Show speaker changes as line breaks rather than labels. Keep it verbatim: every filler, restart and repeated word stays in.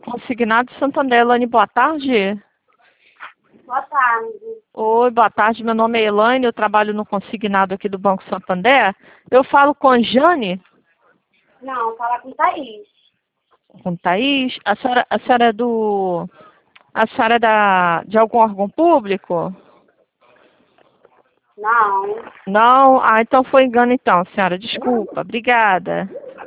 Consignado Santander. Elaine, boa tarde.
Boa tarde.
Oi, boa tarde. Meu nome é Elaine, eu trabalho no consignado aqui do Banco Santander. Eu falo com a Jane?
Não, fala com Thaís.
Com Thaís? A senhora, a senhora é do... A senhora é da, de algum órgão público?
Não.
Não? Ah, então foi engano então, senhora. Desculpa. Obrigada.